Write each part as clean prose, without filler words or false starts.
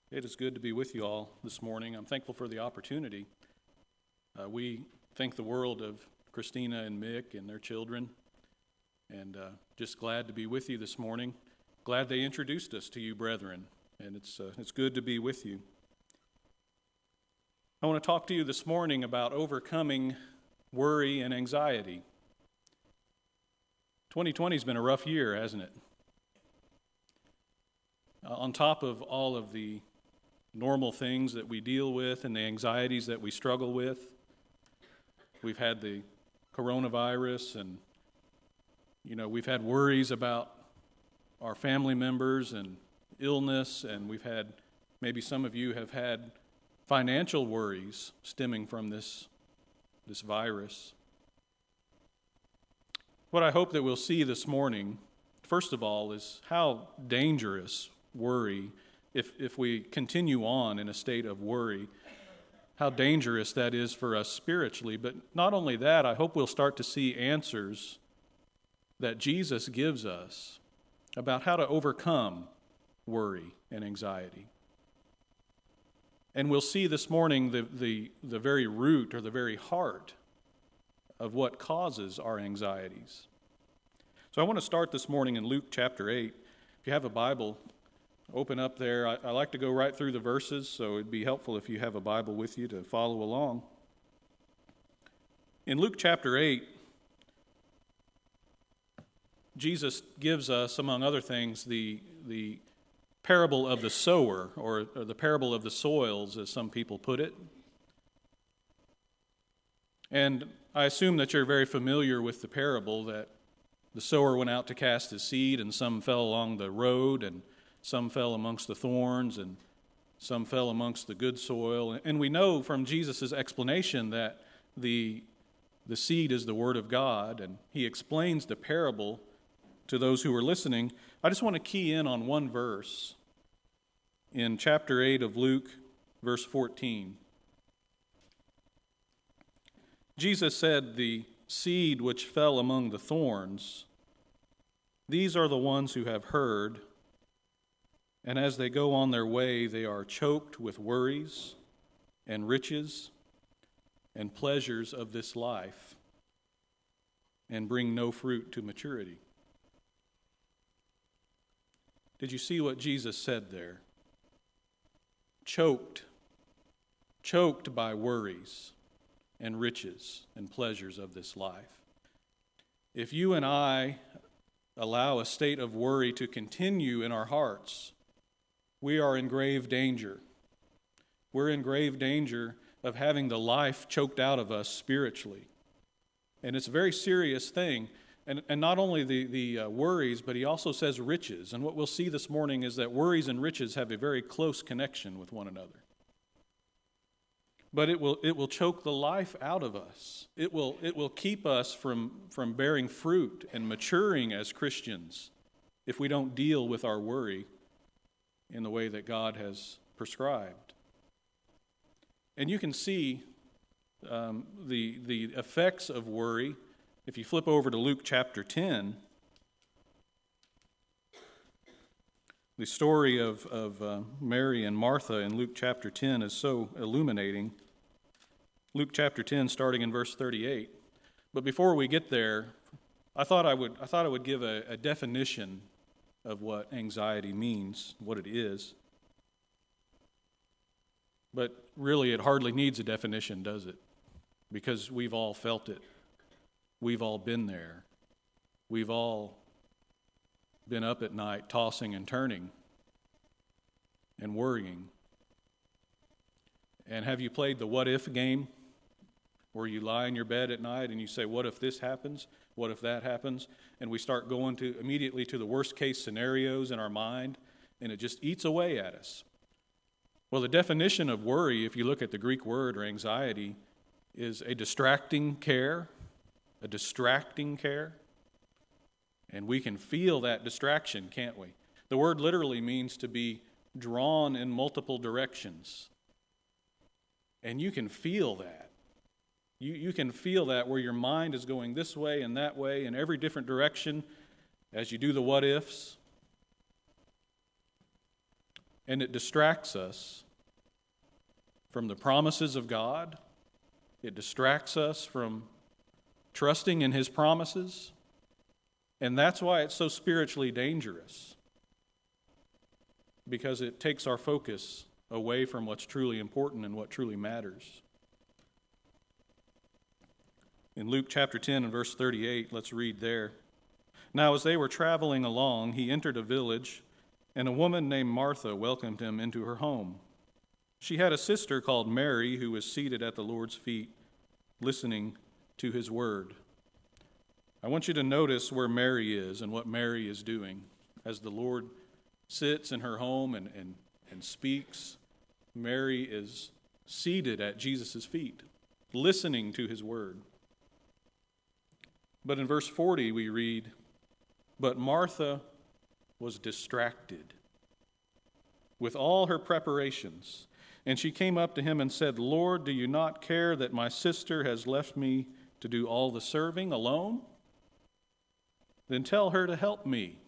It is good to be with you all this morning. I'm thankful for the opportunity. We think the world of Christina and Mick and their children, and just glad to be with you this morning. Glad they introduced us to you, brethren, and it's good to be with you. I want to talk to you this morning about overcoming worry and anxiety. 2020 has been a rough year, hasn't it? On top of all of the normal things that we deal with and the anxieties that we struggle with, we've had the coronavirus, and we've had worries about our family members and illness, and we've had, maybe some of you have had financial worries stemming from this virus. What I hope that we'll see this morning, first of all, is how dangerous worry, if we continue on in a state of worry, how dangerous that is for us spiritually. But not only that, I hope we'll start to see answers that Jesus gives us about how to overcome worry and anxiety. And we'll see this morning the very root or the very heart of what causes our anxieties. So I want to start this morning in Luke chapter 8. If you have a Bible, open up there. I like to go right through the verses, so it'd be helpful if you have a Bible with you to follow along. In Luke chapter 8, Jesus gives us, among other things, the parable of the sower, or the parable of the soils, as some people put it. And I assume that you're very familiar with the parable, that the sower went out to cast his seed, and some fell along the road, and some fell amongst the thorns, and some fell amongst the good soil. And we know from Jesus' explanation that the seed is the Word of God, and he explains the parable to those who are listening. I just want to key in on one verse in chapter 8 of Luke, verse 14. Jesus said, "The seed which fell among the thorns, these are the ones who have heard, and as they go on their way, they are choked with worries and riches and pleasures of this life, and bring no fruit to maturity." Did you see what Jesus said there? Choked by worries and riches and pleasures of this life. If you and I allow a state of worry to continue in our hearts, we are in grave danger. We're in grave danger of having the life choked out of us spiritually. And it's a very serious thing. And not only the worries, but he also says riches. And what we'll see this morning is that worries and riches have a very close connection with one another. But it will choke the life out of us. It will keep us from bearing fruit and maturing as Christians if we don't deal with our worry in the way that God has prescribed. And you can see the effects of worry. If you flip over to Luke chapter 10, the story of Mary and Martha in Luke chapter 10 is so illuminating. Luke chapter 10, starting in verse 38. But before we get there, I thought I would give a definition of what anxiety means, what it is. But really, it hardly needs a definition, does it? Because we've all felt it. We've all been there. We've all been up at night tossing and turning and worrying. And have you played the what if game, where you lie in your bed at night and you say, what if this happens? What if that happens? And we start going immediately to the worst case scenarios in our mind, and it just eats away at us. Well, the definition of worry, if you look at the Greek word or anxiety, is a distracting care. And we can feel that distraction, can't we? The word literally means to be drawn in multiple directions. And you can feel that. You can feel that, where your mind is going this way and that way in every different direction as you do the what ifs. and it distracts us from the promises of God. It distracts us from trusting in His promises. And that's why it's so spiritually dangerous, because it takes our focus away from what's truly important and what truly matters. In Luke chapter 10 and verse 38, let's read there. Now as they were traveling along, he entered a village, and a woman named Martha welcomed him into her home. She had a sister called Mary who was seated at the Lord's feet, listening to his word. I want you to notice where Mary is and what Mary is doing. As the Lord sits in her home and speaks, Mary is seated at Jesus' feet, listening to his word. But in verse 40 we read, "But Martha was distracted with all her preparations. And she came up to him and said, 'Lord, do you not care that my sister has left me to do all the serving alone? Then tell her to help me.'"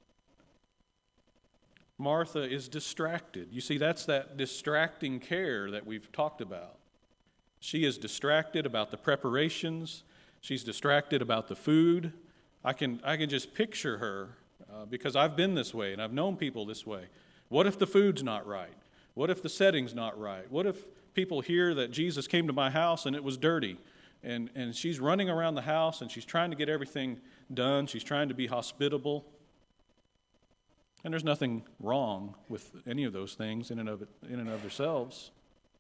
Martha is distracted. You see, that's that distracting care that we've talked about. She is distracted about the preparations. She's distracted about the food. I can just picture her because I've been this way and I've known people this way. What if the food's not right? What if the setting's not right? What if people hear that Jesus came to my house and it was dirty? And she's running around the house and she's trying to get everything done. She's trying to be hospitable. And there's nothing wrong with any of those things in and of themselves.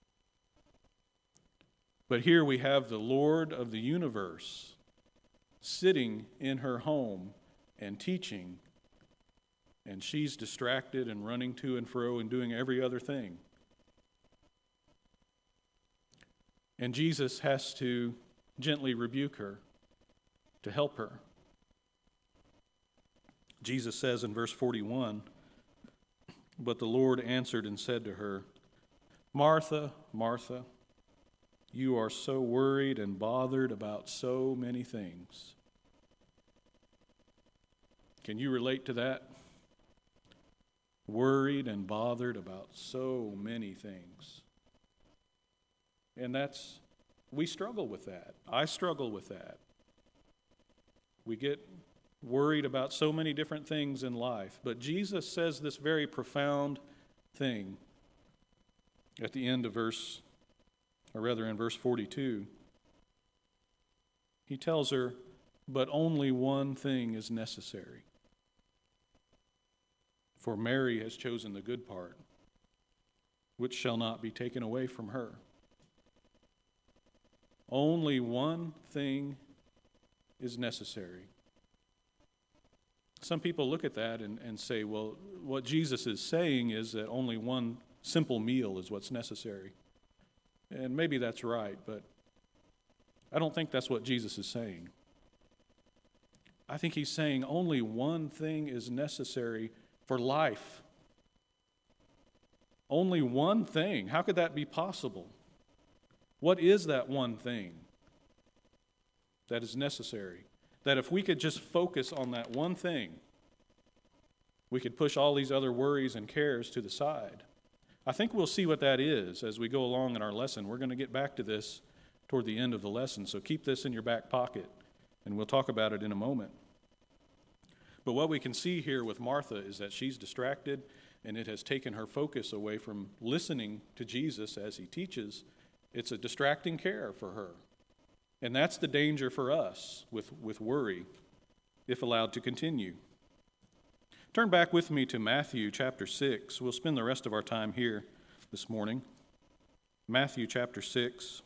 But here we have the Lord of the universe sitting in her home and teaching, and she's distracted and running to and fro and doing every other thing. And Jesus has to gently rebuke her to help her. Jesus says in verse 41, "But the Lord answered and said to her, 'Martha, Martha, you are so worried and bothered about so many things.'" Can you relate to that? Worried and bothered about so many things. And we struggle with that. I struggle with that. We get worried about so many different things in life. But Jesus says this very profound thing at the end of in verse 42. He tells her, "But only one thing is necessary. For Mary has chosen the good part, which shall not be taken away from her." Only one thing is necessary. Some people look at that and say, well, what Jesus is saying is that only one simple meal is what's necessary. And maybe that's right, but I don't think that's what Jesus is saying. I think he's saying only one thing is necessary for life. Only one thing. How could that be possible? What is that one thing that is necessary? That if we could just focus on that one thing, we could push all these other worries and cares to the side. I think we'll see what that is as we go along in our lesson. We're going to get back to this toward the end of the lesson, so keep this in your back pocket, and we'll talk about it in a moment. But what we can see here with Martha is that she's distracted, and it has taken her focus away from listening to Jesus as he teaches. It's a distracting care for her. And that's the danger for us with worry, if allowed to continue. Turn back with me to Matthew chapter 6. We'll spend the rest of our time here this morning. Matthew chapter 6.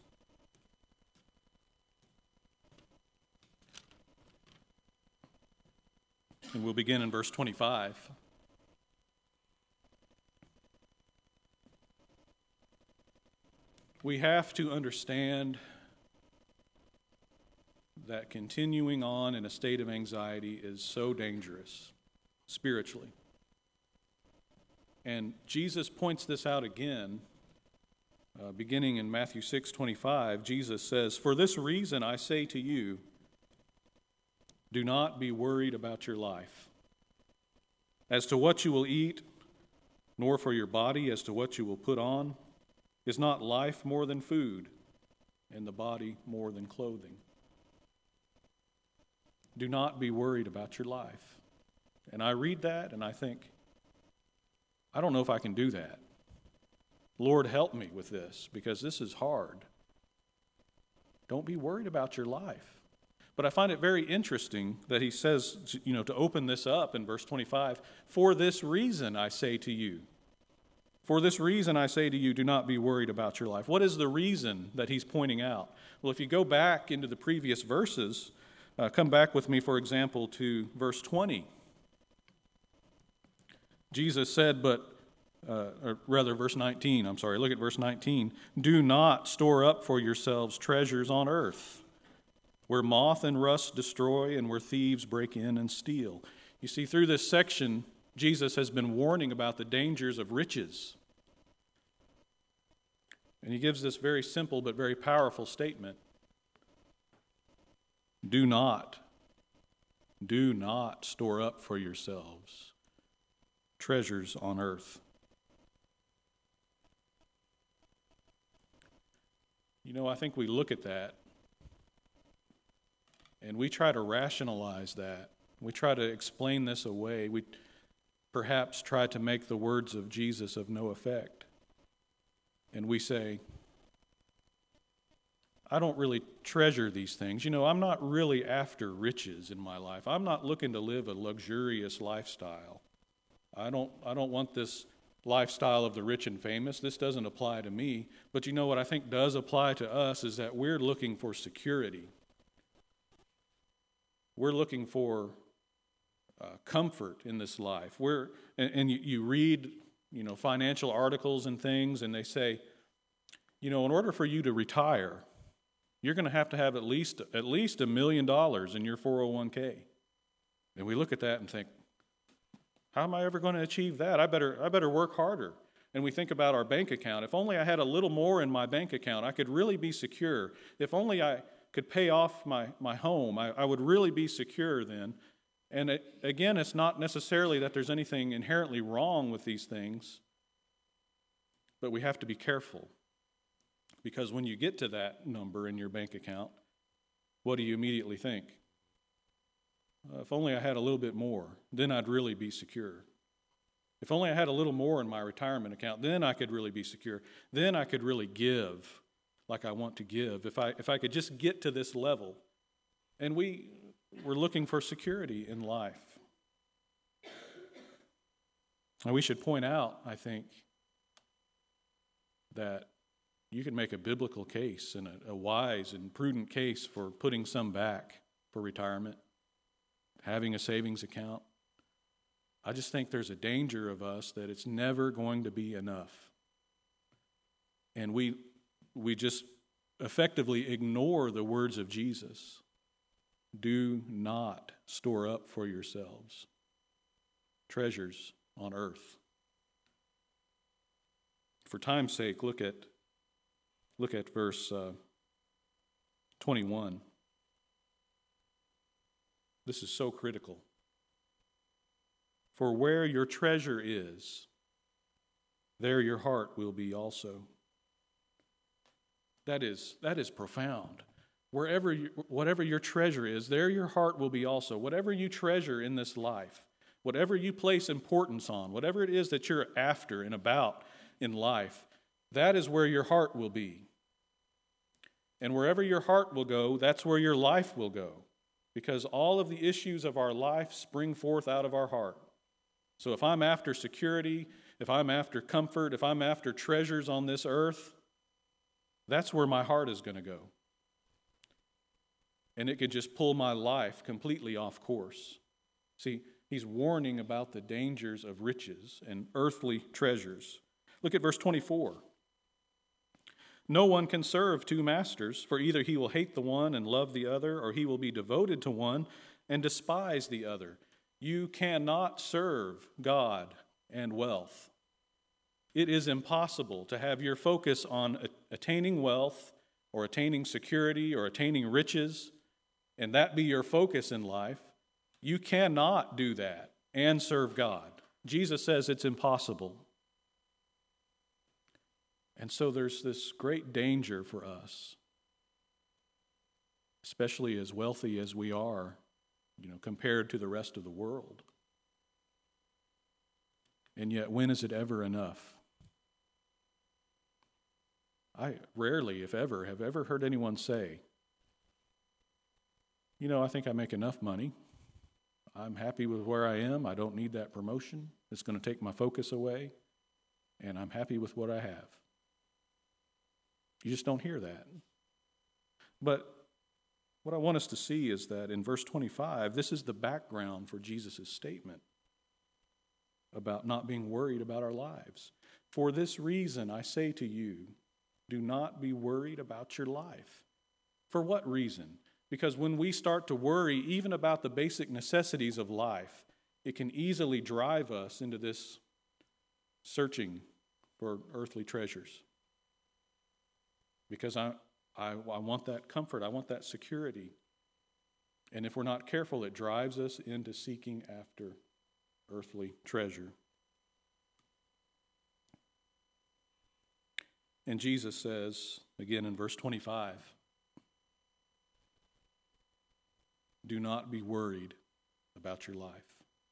And we'll begin in verse 25. We have to understand that continuing on in a state of anxiety is so dangerous spiritually. And Jesus points this out again, beginning in Matthew 6:25. Jesus says, "For this reason I say to you, do not be worried about your life, as to what you will eat nor for your body as to what you will put on. Is not life more than food, and the body more than clothing? Do not be worried about your life. And I read that and I think, I don't know if I can do that. Lord, help me with this, because this is hard. Don't be worried about your life. But I find it very interesting that he says, to open this up in verse 25, for this reason I say to you. For this reason I say to you, do not be worried about your life. What is the reason that he's pointing out? Well, if you go back into the previous verses, come back with me, for example, to verse 20. Jesus said, verse 19, look at verse 19. Do not store up for yourselves treasures on earth, where moth and rust destroy and where thieves break in and steal. You see, through this section, Jesus has been warning about the dangers of riches. And he gives this very simple but very powerful statement. Do not store up for yourselves treasures on earth. I think we look at that and we try to rationalize that. We try to explain this away. We perhaps try to make the words of Jesus of no effect. And we say, I don't really treasure these things. I'm not really after riches in my life. I'm not looking to live a luxurious lifestyle. I don't want this lifestyle of the rich and famous. This doesn't apply to me. But what I think does apply to us is that we're looking for security. We're looking for comfort in this life. You read, financial articles and things, and they say, in order for you to retire, you're going to have at least $1 million in your 401k. And we look at that and think, how am I ever going to achieve that? I better work harder. And we think about our bank account. If only I had a little more in my bank account, I could really be secure. If only I could pay off my home, I would really be secure then. And again, it's not necessarily that there's anything inherently wrong with these things, but we have to be careful. Because when you get to that number in your bank account, what do you immediately think? If only I had a little bit more, then I'd really be secure. If only I had a little more in my retirement account, then I could really be secure. Then I could really give like I want to give. If I could just get to this level. And we're looking for security in life. And we should point out, I think, that you can make a biblical case and a wise and prudent case for putting some back for retirement, having a savings account. I just think there's a danger of us that it's never going to be enough. And we just effectively ignore the words of Jesus. Do not store up for yourselves treasures on earth. For time's sake, look at verse 21. This is so critical. For where your treasure is, there your heart will be also. That is profound. Whatever your treasure is, there your heart will be also. Whatever you treasure in this life, whatever you place importance on, whatever it is that you're after and about in life, that is where your heart will be. And wherever your heart will go, that's where your life will go. Because all of the issues of our life spring forth out of our heart. So if I'm after security, if I'm after comfort, if I'm after treasures on this earth, that's where my heart is going to go. And it could just pull my life completely off course. See, he's warning about the dangers of riches and earthly treasures. Look at verse 24. No one can serve two masters, for either he will hate the one and love the other, or he will be devoted to one and despise the other. You cannot serve God and wealth. It is impossible to have your focus on attaining wealth or attaining security or attaining riches, and that be your focus in life. You cannot do that and serve God. Jesus says it's impossible. And so there's this great danger for us, especially as wealthy as we are, compared to the rest of the world. And yet, when is it ever enough? I rarely, if ever, have ever heard anyone say, I think I make enough money. I'm happy with where I am. I don't need that promotion. It's going to take my focus away. And I'm happy with what I have. You just don't hear that. But what I want us to see is that in verse 25, this is the background for Jesus' statement about not being worried about our lives. For this reason, I say to you, do not be worried about your life. For what reason? Because when we start to worry even about the basic necessities of life, it can easily drive us into this searching for earthly treasures. Because I want that comfort, I want that security. And if we're not careful, it drives us into seeking after earthly treasure. And Jesus says, again in verse 25, do not be worried about your life,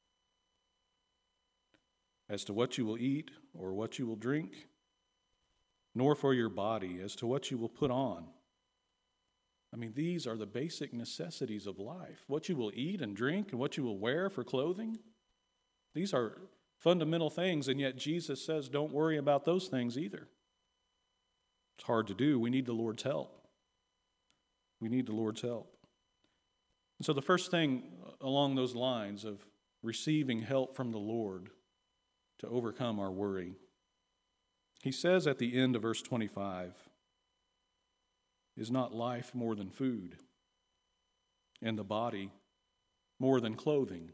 as to what you will eat or what you will drink, nor for your body as to what you will put on. I mean, these are the basic necessities of life. What you will eat and drink and what you will wear for clothing. These are fundamental things, and yet Jesus says don't worry about those things either. It's hard to do. We need the Lord's help. We need the Lord's help. And so the first thing along those lines of receiving help from the Lord to overcome our worry, he says at the end of verse 25, is not life more than food, and the body more than clothing?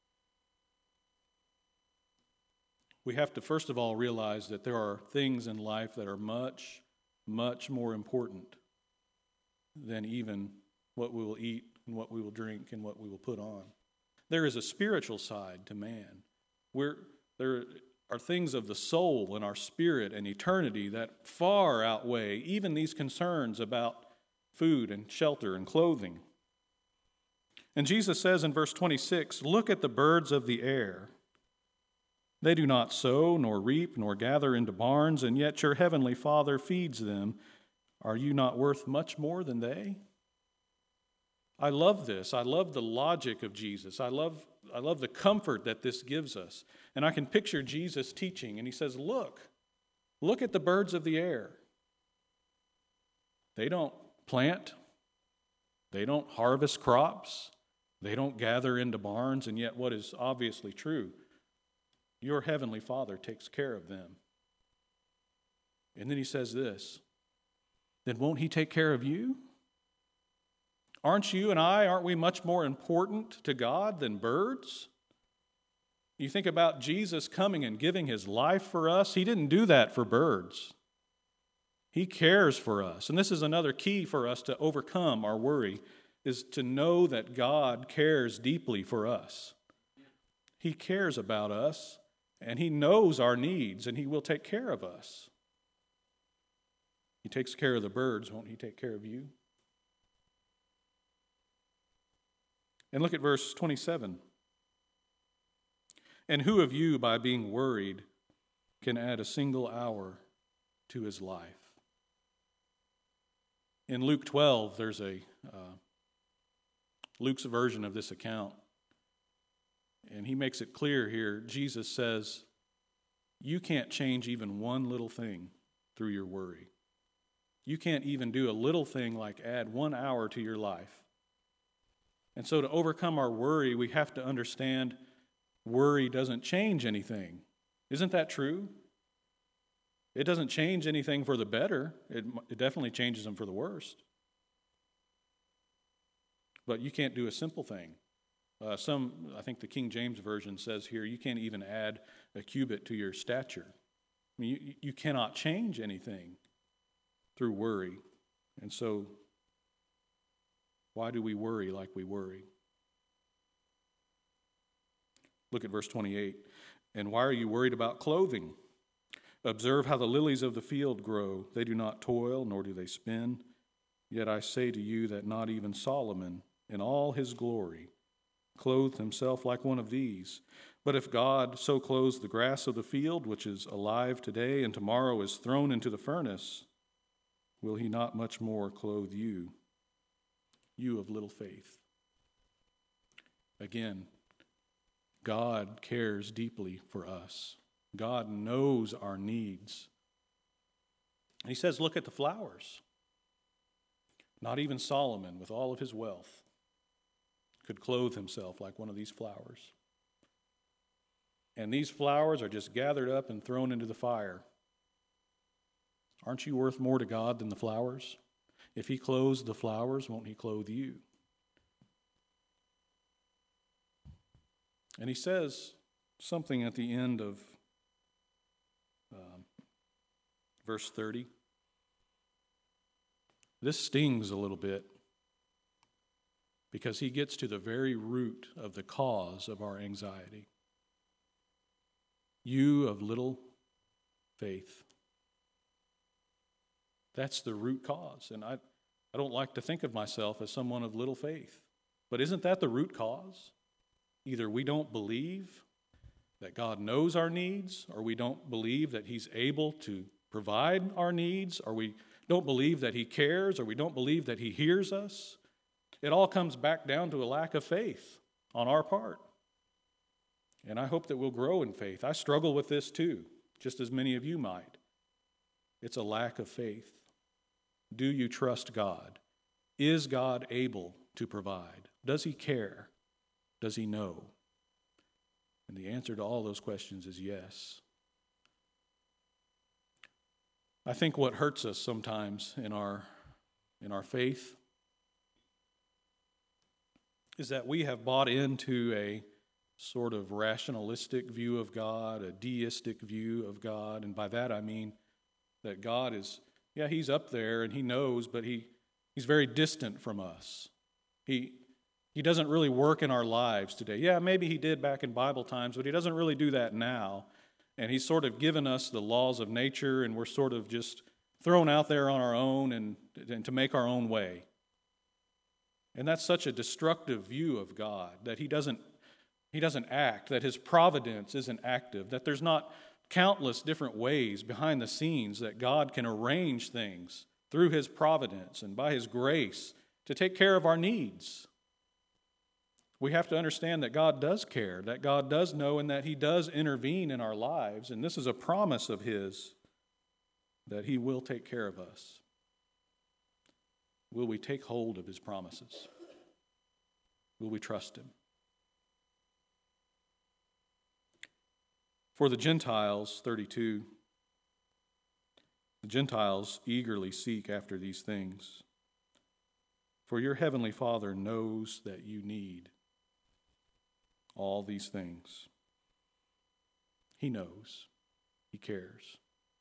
We have to first of all realize that there are things in life that are much, much more important than even what we will eat and what we will drink and what we will put on. There is a spiritual side to man. There are things of the soul and our spirit and eternity that far outweigh even these concerns about food and shelter and clothing. And Jesus says in verse 26, look at the birds of the air. They do not sow, nor reap, nor gather into barns, and yet your heavenly Father feeds them. Are you not worth much more than they? I love this. I love the logic of Jesus. I love the comfort that this gives us. And I can picture Jesus teaching, and he says, look at the birds of the air. They don't plant. They don't harvest crops. They don't gather into barns, and yet what is obviously true, your heavenly Father takes care of them. And then he says this, then won't he take care of you? Aren't we much more important to God than birds? You think about Jesus coming and giving his life for us. He didn't do that for birds. He cares for us. And this is another key for us to overcome our worry, is to know that God cares deeply for us. He cares about us, and he knows our needs, and he will take care of us. He takes care of the birds. Won't he take care of you? And look at verse 27. And who of you, by being worried, can add a single hour to his life? In Luke 12, there's Luke's version of this account. And he makes it clear here. Jesus says, you can't change even one little thing through your worry. You can't even do a little thing like add 1 hour to your life. And so to overcome our worry, we have to understand worry doesn't change anything. Isn't that true? It doesn't change anything for the better. It definitely changes them for the worst. But you can't do a simple thing. I think the King James Version says here, you can't even add a cubit to your stature. I mean, you cannot change anything through worry. And so, why do we worry like we worry? Look at verse 28. And why are you worried about clothing? Observe how the lilies of the field grow. They do not toil, nor do they spin. Yet I say to you that not even Solomon, in all his glory, clothed himself like one of these. But if God so clothes the grass of the field, which is alive today and tomorrow is thrown into the furnace, will he not much more clothe you, you of little faith? Again, God cares deeply for us. God knows our needs. He says, look at the flowers. Not even Solomon, with all of his wealth, could clothe himself like one of these flowers. And these flowers are just gathered up and thrown into the fire. Aren't you worth more to God than the flowers? If he clothes the flowers, won't he clothe you? And he says something at the end of verse 30. This stings a little bit because he gets to the very root of the cause of our anxiety. You of little faith. That's the root cause. And I don't like to think of myself as someone of little faith. But isn't that the root cause? Either we don't believe that God knows our needs, or we don't believe that he's able to provide our needs, or we don't believe that he cares, or we don't believe that he hears us. It all comes back down to a lack of faith on our part. And I hope that we'll grow in faith. I struggle with this too, just as many of you might. It's a lack of faith. Do you trust God? Is God able to provide? Does he care? Does he know? And the answer to all those questions is yes. I think what hurts us sometimes in our faith is that we have bought into a sort of rationalistic view of God, a deistic view of God, and by that I mean that God is, he's up there and he knows, but he's very distant from us. He doesn't really work in our lives today. Yeah, maybe he did back in Bible times, but he doesn't really do that now. And he's sort of given us the laws of nature, and we're sort of just thrown out there on our own and to make our own way. And that's such a destructive view of God, that he doesn't act, that his providence isn't active, that there's not countless different ways behind the scenes that God can arrange things through his providence and by his grace to take care of our needs. We have to understand that God does care, that God does know, and that he does intervene in our lives. And this is a promise of his, that he will take care of us. Will we take hold of his promises? Will we trust him? For the Gentiles, 32, the Gentiles eagerly seek after these things. For your heavenly Father knows that you need all these things. He knows. He cares.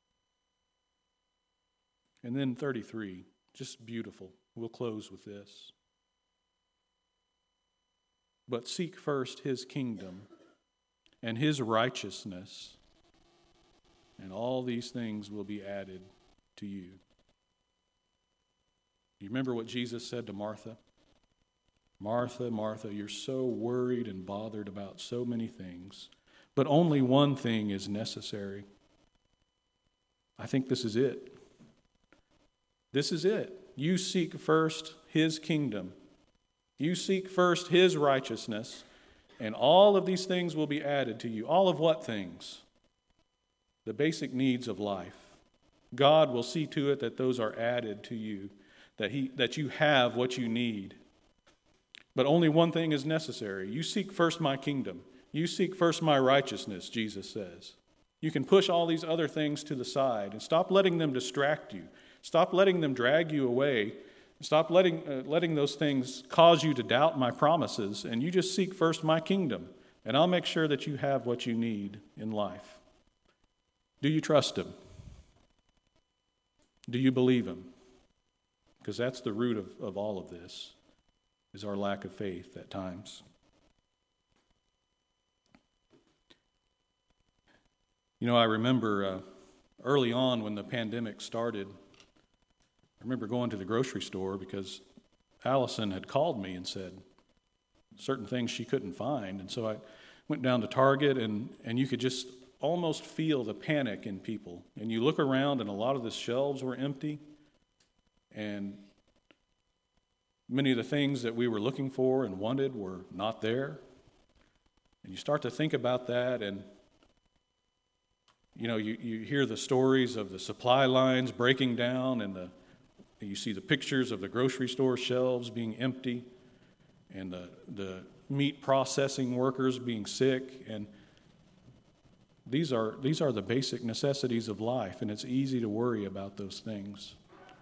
And then 33, just beautiful. We'll close with this. But seek first his kingdom and his righteousness, and all these things will be added to you. You remember what Jesus said to Martha? Martha, Martha, you're so worried and bothered about so many things, but only one thing is necessary. I think this is it. This is it. You seek first his kingdom. You seek first his righteousness, and all of these things will be added to you. All of what things? The basic needs of life. God will see to it that those are added to you, that you have what you need. But only one thing is necessary. You seek first my kingdom. You seek first my righteousness, Jesus says. You can push all these other things to the side and stop letting them distract you. Stop letting them drag you away. Stop letting those things cause you to doubt my promises, and you just seek first my kingdom, and I'll make sure that you have what you need in life. Do you trust him? Do you believe him? Because that's the root of all of this, is our lack of faith at times. I remember Early on when the pandemic started, I remember going to the grocery store because Allison had called me and said certain things she couldn't find. And so I went down to Target, and you could just almost feel the panic in people. And you look around, and a lot of the shelves were empty, and many of the things that we were looking for and wanted were not there. And you start to think about that, and you hear the stories of the supply lines breaking down, and you see the pictures of the grocery store shelves being empty, and the meat processing workers being sick. And these are the basic necessities of life, and it's easy to worry about those things.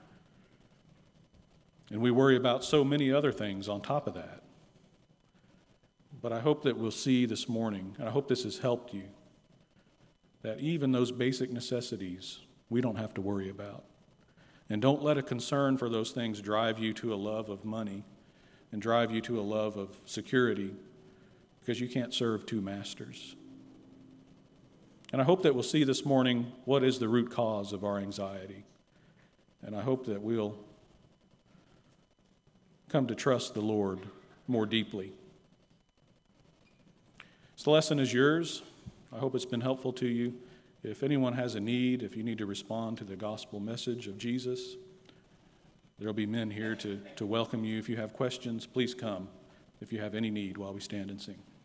And we worry about so many other things on top of that. But I hope that we'll see this morning, and I hope this has helped you, that even those basic necessities we don't have to worry about. And don't let a concern for those things drive you to a love of money and drive you to a love of security, because you can't serve two masters. And I hope that we'll see this morning what is the root cause of our anxiety. And I hope that we'll come to trust the Lord more deeply. So the lesson is yours. I hope it's been helpful to you. If anyone has a need, if you need to respond to the gospel message of Jesus, there will be men here to welcome you. If you have questions, please come if you have any need while we stand and sing.